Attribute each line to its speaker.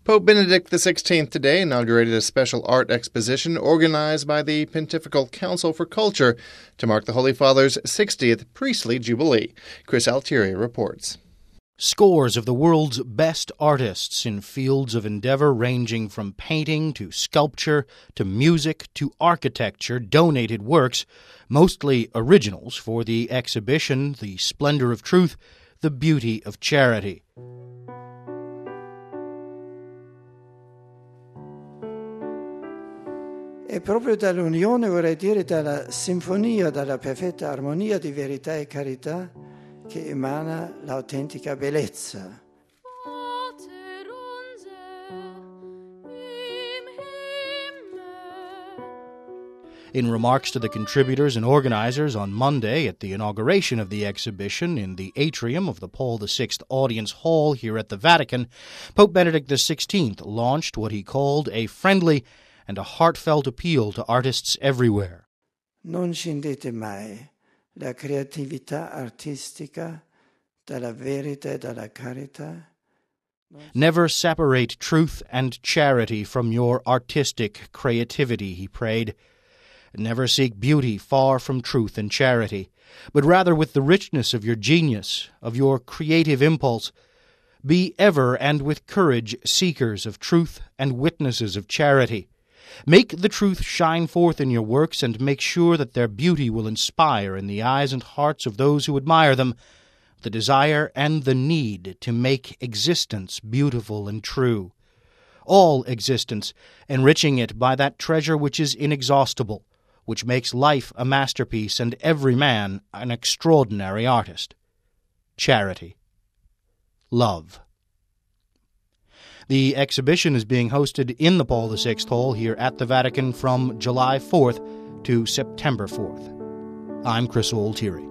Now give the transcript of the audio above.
Speaker 1: Pope Benedict XVI today inaugurated a special art exposition organized by the Pontifical Council for Culture to mark the Holy Father's 60th priestly jubilee. Chris Altieri reports.
Speaker 2: Scores of the world's best artists in fields of endeavor ranging from painting to sculpture to music to architecture donated works, mostly originals, for the exhibition The Splendor of Truth, the Beauty of Charity.
Speaker 3: E proprio dall'unione, vorrei dire, dalla sinfonia, dalla perfetta armonia di verità e carità che emana l'autentica bellezza.
Speaker 2: In remarks to the contributors and organizers on Monday at the inauguration of the exhibition in the atrium of the Paul VI Audience Hall here at the Vatican, Pope Benedict XVI launched what he called a friendly and a heartfelt appeal to artists everywhere.
Speaker 3: Non scindete mai la creatività artistica dalla verità e dalla carità.
Speaker 2: Never separate truth and charity from your artistic creativity, he prayed. Never seek beauty far from truth and charity, but rather with the richness of your genius, of your creative impulse. Be ever and with courage seekers of truth and witnesses of charity. Make the truth shine forth in your works, and make sure that their beauty will inspire in the eyes and hearts of those who admire them the desire and the need to make existence beautiful and true. All existence, enriching it by that treasure which is inexhaustible, which makes life a masterpiece and every man an extraordinary artist. Charity. Love. The exhibition is being hosted in the Paul VI Hall here at the Vatican from July 4th to September 4th. I'm Chris Altieri.